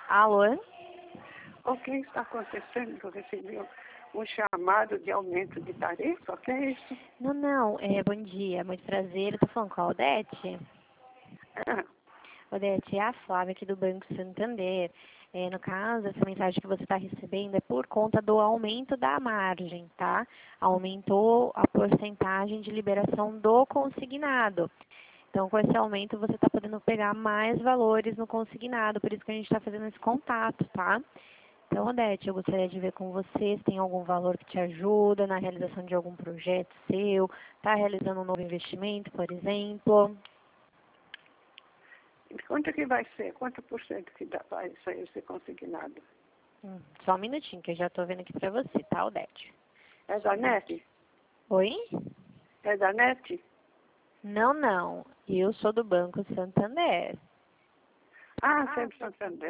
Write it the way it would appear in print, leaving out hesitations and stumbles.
Alô? O que está acontecendo? Eu recebi um chamado de aumento de tarifa? O que é isso? Não, bom dia, muito prazer. Eu tô falando com a Odete. Ah, Odete, é a Flávia aqui do Banco Santander. No caso, essa mensagem que você está recebendo é por conta do aumento da margem, tá? Aumentou a porcentagem de liberação do consignado. Então, com esse aumento, você está podendo pegar mais valores no consignado, por isso que a gente está fazendo esse contato, tá? Então, Odete, eu gostaria de ver com você se tem algum valor que te ajuda na realização de algum projeto seu, está realizando um novo investimento, por exemplo. e quanto que vai ser? Quanto por cento que dá para isso aí ser consignado? Só um minutinho, que eu já estou vendo aqui para você, tá, Odete? É da NET? Oi? É da NET? Não. Eu sou do Banco Santander. Ah, sempre Santander.